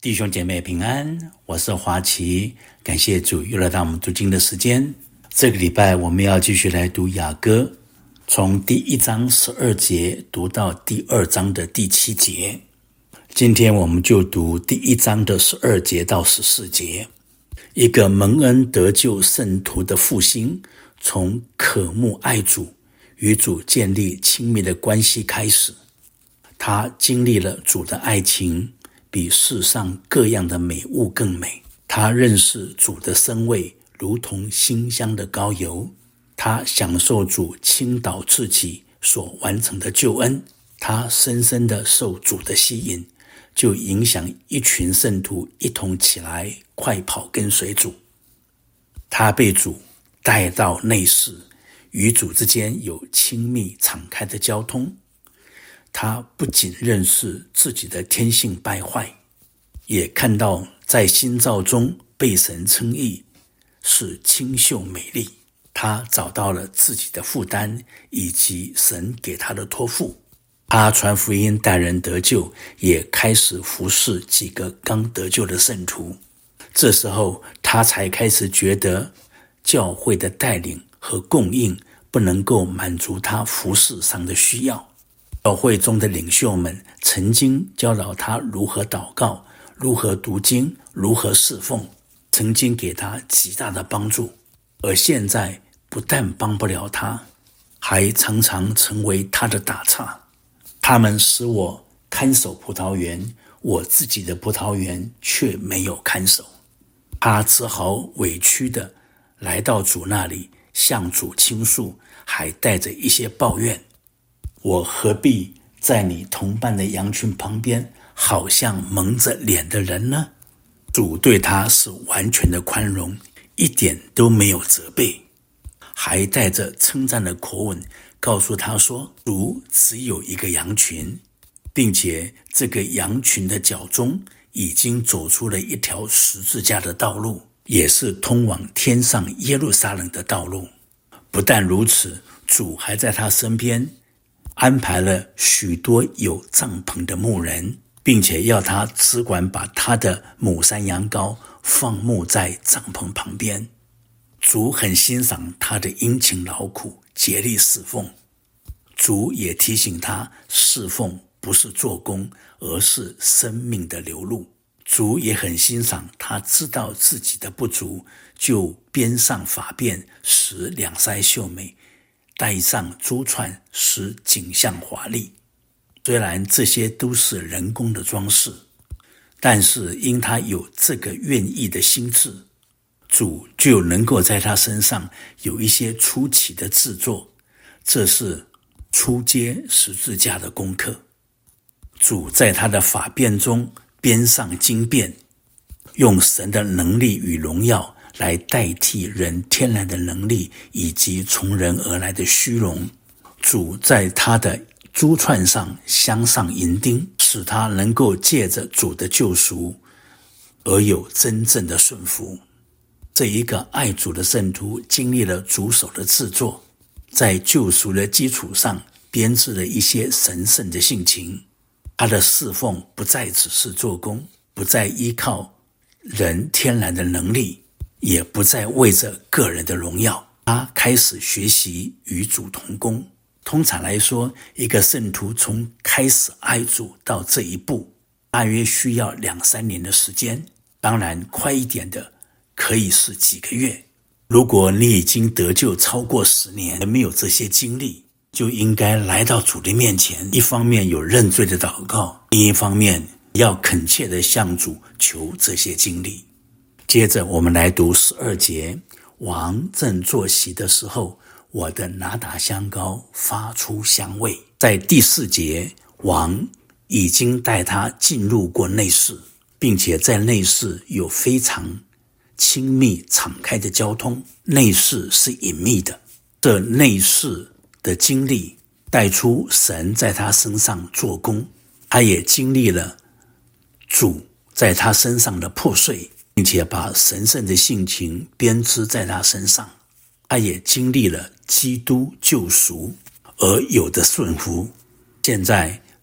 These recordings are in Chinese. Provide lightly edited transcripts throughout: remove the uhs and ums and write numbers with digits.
弟兄姐妹平安，我是华奇，感谢主又来到我们读经的时间。这个礼拜我们要继续来读雅歌，从第1章12节读到第2章的第7节。今天我们就读第1章的12节到14节。一个蒙恩得救圣徒的复兴，从渴慕爱主，与主建立亲密的关系开始。他经历了主的爱情，比世上各样的美物更美。他认识主的深味，如同馨香的膏油。他享受主倾倒自己所完成的救恩。他深深地受主的吸引，就影响一群圣徒一同起来快跑跟随主。他被主带到内室，与主之间有亲密敞开的交通。他不仅认识自己的天性败坏，也看到在新造中被神称义，是清秀美丽。他找到了自己的负担，以及神给他的托付。他传福音带人得救，也开始服侍几个刚得救的圣徒。这时候他才开始觉得教会的带领和供应不能够满足他服侍上的需要。教会中的领袖们曾经教导他如何祷告，如何读经，如何侍奉，曾经给他极大的帮助。而现在不但帮不了他，还常常成为他的打岔。他们使我看守葡萄园，我自己的葡萄园却没有看守。他只好委屈地来到主那里，向主倾诉，还带着一些抱怨。我何必在你同伴的羊群旁边，好像蒙着脸的人呢？主对他是完全的宽容，一点都没有责备，还带着称赞的口吻告诉他说，主只有一个羊群，并且这个羊群的脚中已经走出了一条十字架的道路，也是通往天上耶路撒冷的道路。不但如此，主还在他身边安排了许多有帐篷的牧人，并且要他只管把他的母山羊羔放牧在帐篷旁边。主很欣赏他的殷勤劳苦，竭力侍奉。主也提醒他，侍奉不是做工，而是生命的流露。主也很欣赏他知道自己的不足，就编上发辫，使两腮秀美，戴上珠串，使景象华丽。虽然这些都是人工的装饰，但是因他有这个愿意的心志，主就能够在他身上有一些出奇的制作。这是初阶十字架的功课。主在他的发辫中编上金辫，用神的能力与荣耀来代替人天然的能力以及从人而来的虚荣。主在他的珠串上镶上银钉，使他能够借着主的救赎而有真正的顺服。这一个爱主的圣徒经历了主手的制作，在救赎的基础上编织了一些神圣的性情。他的侍奉不再只是做工，不再依靠人天然的能力，也不再为着个人的荣耀。他开始学习与主同工。通常来说，一个圣徒从开始爱主到这一步，大约需要2-3年的时间。当然快一点的可以是几个月。如果你已经得救超过10年，没有这些经历，就应该来到主的面前，一方面有认罪的祷告，另一方面要恳切地向主求这些经历。接着我们来读12节，王正坐席的时候，我的拿达香膏发出香味。在第4节，王已经带他进入过内室，并且在内室有非常亲密敞开的交通。内室是隐秘的，这内室的经历带出神在他身上做工，他也经历了主在他身上的破碎，并且把神圣的性情编织在他身上。他也经历了基督救赎而有的顺服。现在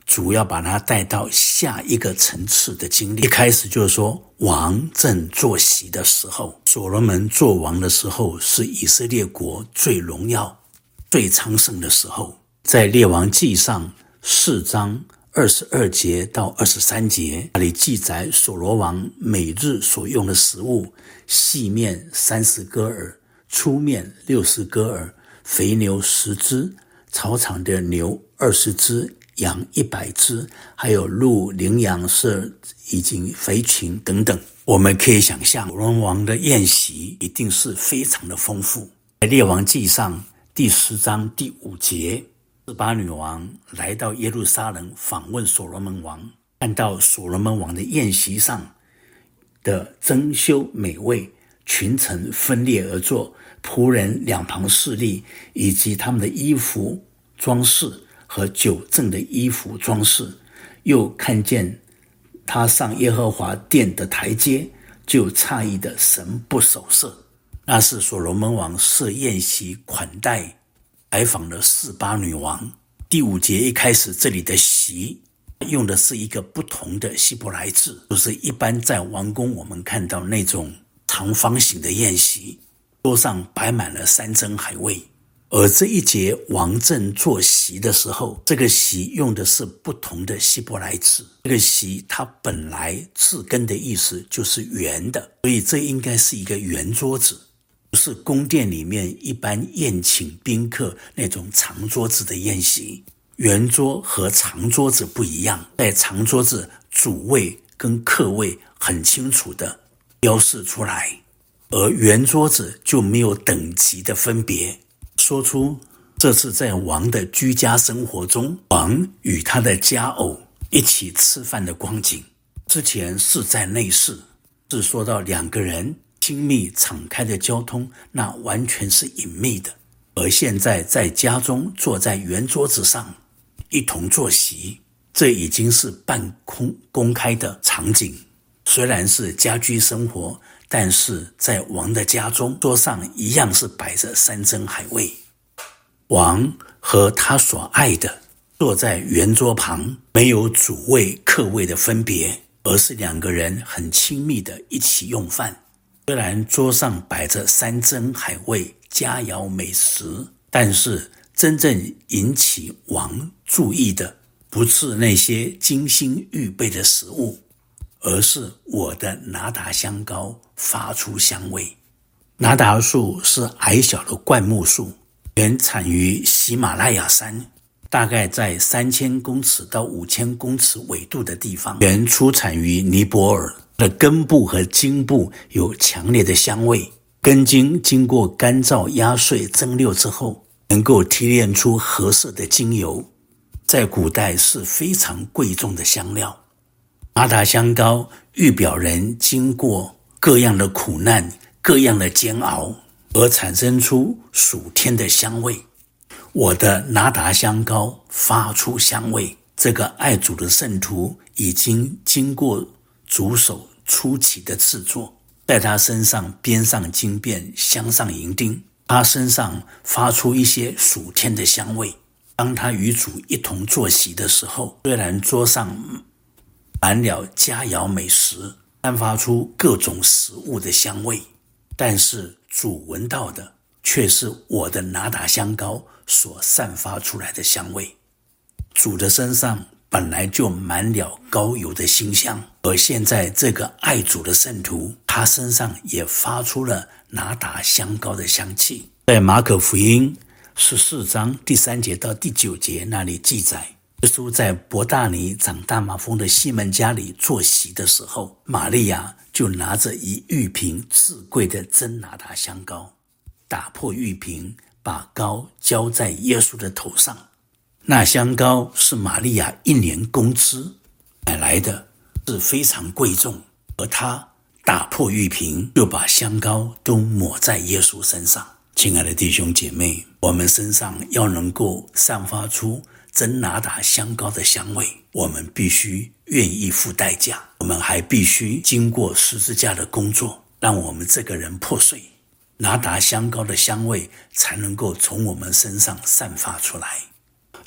主要把他带到下一个层次的经历。一开始就是说，王正坐席的时候，所罗门做王的时候，是以色列国最荣耀、最昌盛的时候。在列王纪上4章22节到23节，那里记载所罗王每日所用的食物：细面30戈尔，粗面60戈尔，肥牛10只，草场的牛20只，羊100只，还有鹿、羚羊是以及肥禽等等。我们可以想象，所罗门王的宴席一定是非常的丰富。在列王纪上第10章第5节，示巴女王来到耶路撒冷访问所罗门王，看到所罗门王的宴席上的珍馐美味，群臣分列而坐，仆人两旁侍立，以及他们的衣服装饰和酒政的衣服装饰。又看见他上耶和华殿的台阶，就诧异的神不守舍。那是所罗门王设宴席款待来访的示巴女王。第5节一开始，这里的席用的是一个不同的希伯来字，就是一般在王宫我们看到那种长方形的宴席，桌上摆满了山珍海味。而这一节王正坐席的时候，这个席用的是不同的希伯来字。这个席它本来字根的意思就是圆的，所以这应该是一个圆桌子，不是宫殿里面一般宴请宾客那种长桌子的宴席。圆桌和长桌子不一样，在长桌子主位跟客位很清楚的标示出来，而圆桌子就没有等级的分别，说出这是在王的居家生活中，王与他的佳偶一起吃饭的光景。之前是在内室，是说到两个人亲密敞开的交通，那完全是隐秘的。而现在在家中坐在圆桌子上一同坐席，这已经是半公开的场景。虽然是家居生活，但是在王的家中，桌上一样是摆着山珍海味。王和他所爱的坐在圆桌旁，没有主位客位的分别，而是两个人很亲密的一起用饭。虽然桌上摆着山珍海味、佳肴美食，但是真正引起王注意的不是那些精心预备的食物，而是我的拿达香膏发出香味。拿达树是矮小的灌木树，原产于喜马拉雅山，大概在3000公尺到5000公尺纬度的地方，原出产于尼泊尔。的根部和茎部有强烈的香味，根茎经过干燥、压碎、蒸馏之后，能够提炼出褐色的精油，在古代是非常贵重的香料。拿达香膏预表人经过各样的苦难、各样的煎熬，而产生出属天的香味。我的拿达香膏发出香味，这个爱主的圣徒已经经过主手初期的制作，在他身上编上金辫，镶上银钉，他身上发出一些属天的香味。当他与主一同坐席的时候，虽然桌上满了佳肴美食，散发出各种食物的香味，但是主闻到的却是我的拿达香膏所散发出来的香味。主的身上本来就满了膏油的馨香，而现在这个爱主的圣徒，他身上也发出了拿达香膏的香气。在马可福音14章第3节到第9节那里记载，耶稣在伯大尼长大麻风的西门家里坐席的时候，玛利亚就拿着一玉瓶至贵的真拿达香膏，打破玉瓶，把膏浇在耶稣的头上。那香膏是玛利亚1年工资买来的，是非常贵重，而她打破玉瓶，就把香膏都抹在耶稣身上。亲爱的弟兄姐妹，我们身上要能够散发出真拿达香膏的香味，我们必须愿意付代价，我们还必须经过十字架的工作，让我们这个人破碎，拿达香膏的香味才能够从我们身上散发出来。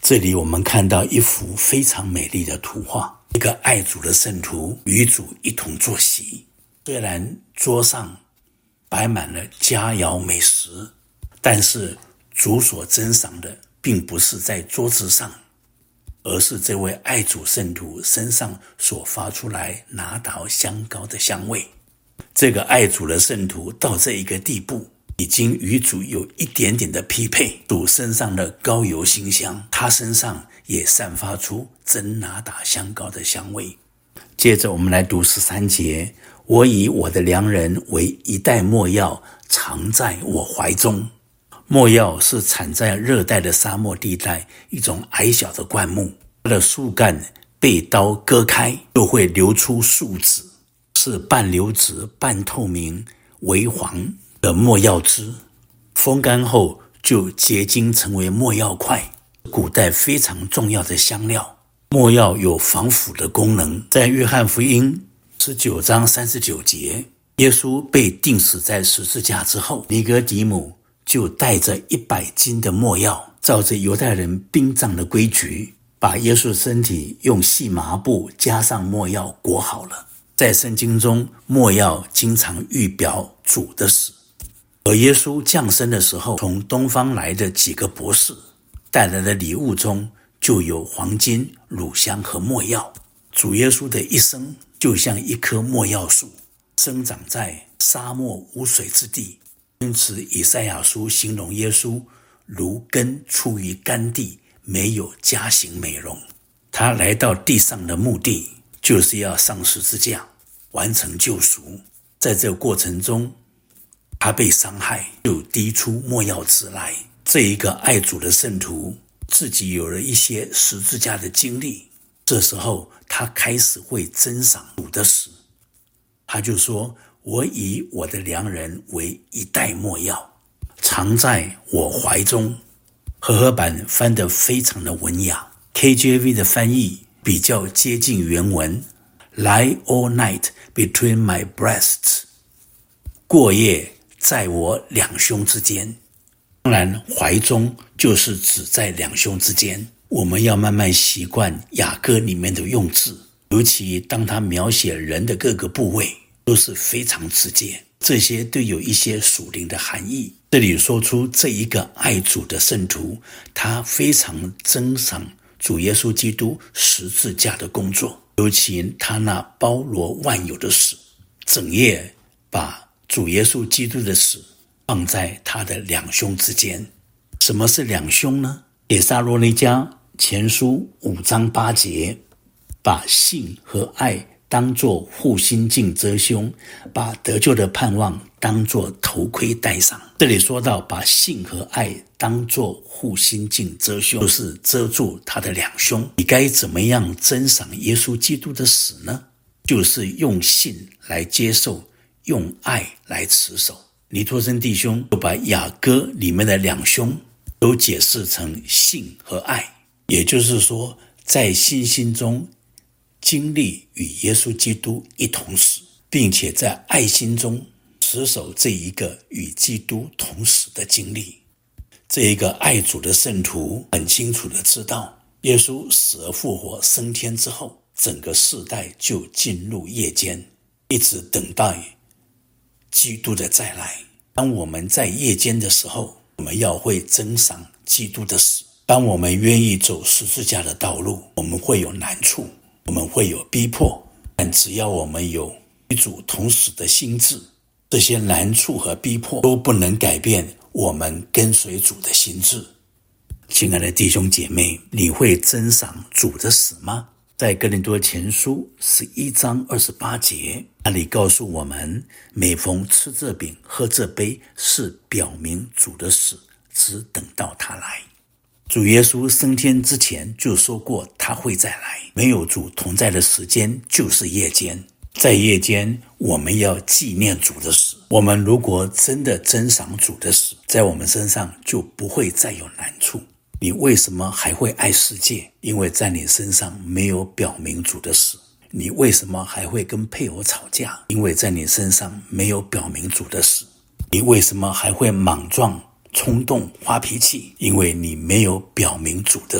这里我们看到一幅非常美丽的图画，一个爱主的圣徒与主一同坐席。虽然桌上摆满了佳肴美食，但是主所珍赏的并不是在桌子上，而是这位爱主圣徒身上所发出来拿达香膏的香味。这个爱主的圣徒到这一个地步，已经与主有一点点的匹配。主身上的膏油馨香，他身上也散发出真拿达香膏的香味。接着我们来读13节，我以我的良人为一袋没药，藏在我怀中。没药是产在热带的沙漠地带一种矮小的灌木，它的树干被刀割开就会流出树脂，是半流质半透明微黄的没药汁，风干后就结晶成为没药块，古代非常重要的香料。没药有防腐的功能，在约翰福音19章39节，耶稣被钉死在十字架之后，尼哥底母就带着100斤的没药，照着犹太人殡葬的规矩，把耶稣的身体用细麻布加上没药裹好了。在圣经中，没药经常预表主的死，而耶稣降生的时候，从东方来的几个博士带来的礼物中就有黄金、乳香和没药。主耶稣的一生就像一棵没药树，生长在沙漠无水之地，因此以赛亚书形容耶稣如根出于干地，没有佳形美容。他来到地上的目的就是要上十字架完成救赎，在这个过程中他被伤害，就滴出没药汁来。这一个爱主的圣徒自己有了一些十字架的经历，这时候他开始会珍赏主的死。他就说，我以我的良人为一袋没药，藏在我怀中。和合版翻得非常的文雅， KJV 的翻译比较接近原文， Lie all night between my breasts， 过夜在我两胸之间。当然怀中就是指在两胸之间。我们要慢慢习惯雅歌里面的用字，尤其当他描写人的各个部位都是非常直接，这些都有一些属灵的含义。这里说出这一个爱主的圣徒，他非常珍赏主耶稣基督十字架的工作，尤其他那包罗万有的死，整夜把主耶稣基督的死放在他的两胸之间。什么是两胸呢？帖撒罗尼迦前书5章8节，把信和爱当作护心镜遮胸，把得救的盼望当作头盔戴上。这里说到把信和爱当作护心镜遮胸，就是遮住他的两胸。你该怎么样珍赏耶稣基督的死呢？就是用信来接受，用爱来持守。尼托生弟兄就把雅歌里面的两胸都解释成信和爱，也就是说在信心中经历与耶稣基督一同死，并且在爱心中持守这一个与基督同死的经历。这一个爱主的圣徒很清楚地知道，耶稣死而复活升天之后，整个世代就进入夜间，一直等待基督的再来。当我们在夜间的时候，我们要会珍赏基督的死。当我们愿意走十字架的道路，我们会有难处，我们会有逼迫，但只要我们有与主同死的心志，这些难处和逼迫都不能改变我们跟随主的心志。亲爱的弟兄姐妹，你会珍赏主的死吗？在哥林多前书11章28节，那里告诉我们，每逢吃这饼喝这杯，是表明主的死，只等到他来。主耶稣升天之前就说过他会再来，没有主同在的时间就是夜间。在夜间我们要纪念主的死。我们如果真的珍赏主的死，在我们身上就不会再有难处。你为什么还会爱世界？因为在你身上没有表明主的死。你为什么还会跟配偶吵架？因为在你身上没有表明主的死。你为什么还会莽撞、冲动、发脾气？因为你没有表明主的死。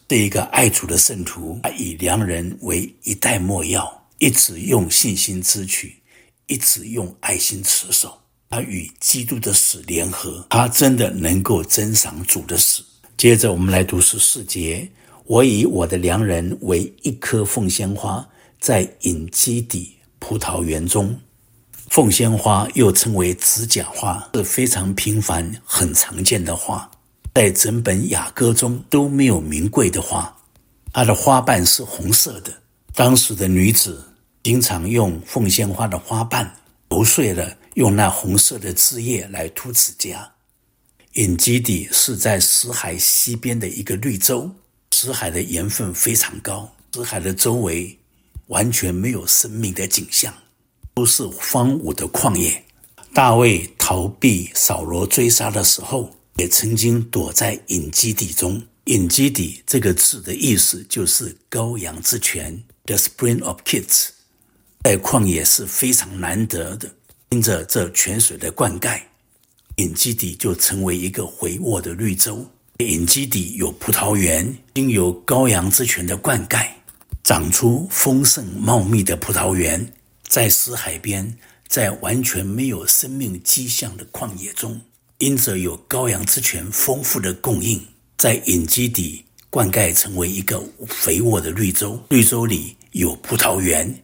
这一个爱主的圣徒，他以良人为一袋墨药，一直用信心支取，一直用爱心持守。他与基督的死联合，他真的能够珍赏主的死。接着我们来读14节，我以我的良人为一棵凤仙花，在隐基底葡萄园中。凤仙花又称为指甲花，是非常平凡很常见的花，在整本雅歌中都没有名贵的花。它的花瓣是红色的，当时的女子经常用凤仙花的花瓣揉碎了，用那红色的汁液来涂指甲。隐基底是在死海西边的一个绿洲，死海的盐分非常高，死海的周围完全没有生命的景象，都是荒芜的旷野。大卫逃避扫罗追杀的时候，也曾经躲在隐基底中。隐基底这个字的意思就是羔羊之泉 The Spring of Kids， 在旷野是非常难得的，因着这泉水的灌溉，隐基底就成为一个肥沃的绿洲。隐基底有葡萄园，经由羔羊之泉的灌溉，长出丰盛茂密的葡萄园。在死海边，在完全没有生命迹象的旷野中，因着有羔羊之泉丰富的供应，在隐基底灌溉成为一个肥沃的绿洲，绿洲里有葡萄园。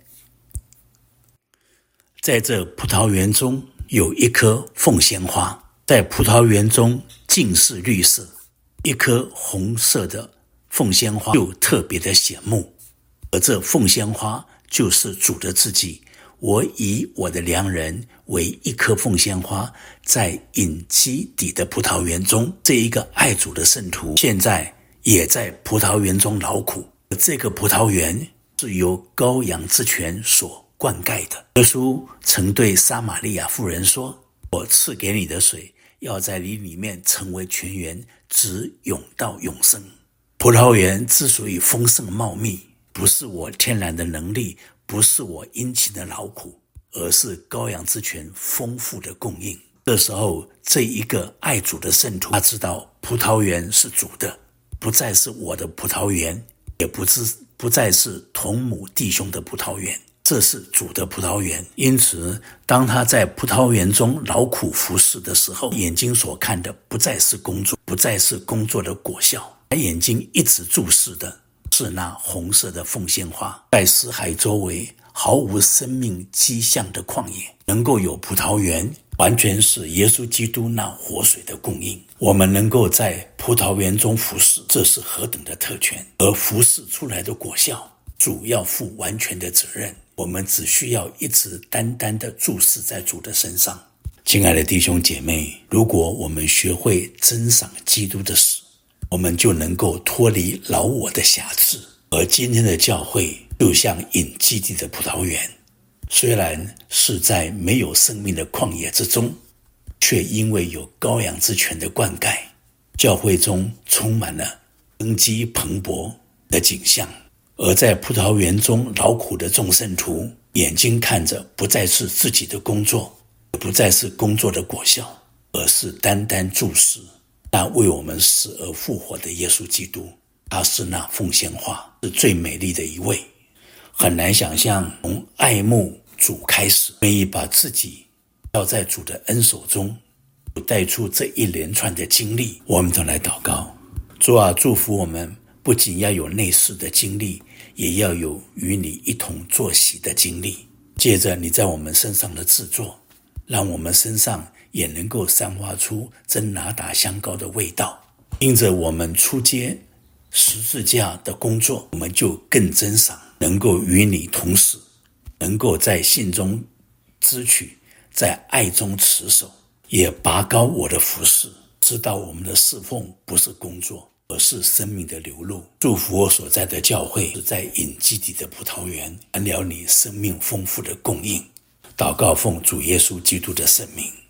在这葡萄园中有一棵凤仙花，在葡萄园中尽是绿色，一颗红色的凤仙花就特别的显目，而这凤仙花就是主的自己。我以我的良人为一棵凤仙花，在隐基底的葡萄园中。这一个爱主的圣徒现在也在葡萄园中劳苦，这个葡萄园是由羔羊之泉所灌溉的。耶稣曾对撒玛利亚妇人说，我赐给你的水要在你里面成为泉源，直涌到永生。葡萄园之所以丰盛茂密，不是我天然的能力，不是我殷勤的劳苦，而是羔羊之泉丰富的供应。这时候这一个爱主的圣徒，他知道葡萄园是主的，不再是我的葡萄园，也不再是同母弟兄的葡萄园，这是主的葡萄园。因此当他在葡萄园中劳苦服侍的时候，眼睛所看的不再是工作，不再是工作的果效，他眼睛一直注视的是那红色的凤仙花。在死海周围毫无生命迹象的旷野，能够有葡萄园，完全是耶稣基督那活水的供应。我们能够在葡萄园中服侍，这是何等的特权！而服侍出来的果效，主要负完全的责任，我们只需要一直单单的注视在主的身上。亲爱的弟兄姐妹，如果我们学会珍赏基督的死，我们就能够脱离老我的辖制。而今天的教会就像隐基底的葡萄园，虽然是在没有生命的旷野之中，却因为有羔羊之泉的灌溉，教会中充满了生机蓬勃的景象。而在葡萄园中劳苦的众圣徒，眼睛看着不再是自己的工作，也不再是工作的果效，而是单单注视那为我们死而复活的耶稣基督。他是那凤仙花，是最美丽的一位。很难想象从爱慕主开始，愿意把自己要在主的恩手中带出这一连串的经历。我们都来祷告。主啊，祝福我们不仅要有内室的经历，也要有与你一同坐席的经历。借着你在我们身上的制作，让我们身上也能够散发出真哪打香膏的味道。因着我们出街十字架的工作，我们就更珍赏能够与你同死，能够在信中支取，在爱中持守，也拔高我的服事，知道我们的侍奉不是工作，而是生命的流露。祝福我所在的教会是在隐基底的葡萄园，谈了你生命丰富的供应。祷告奉主耶稣基督的圣名。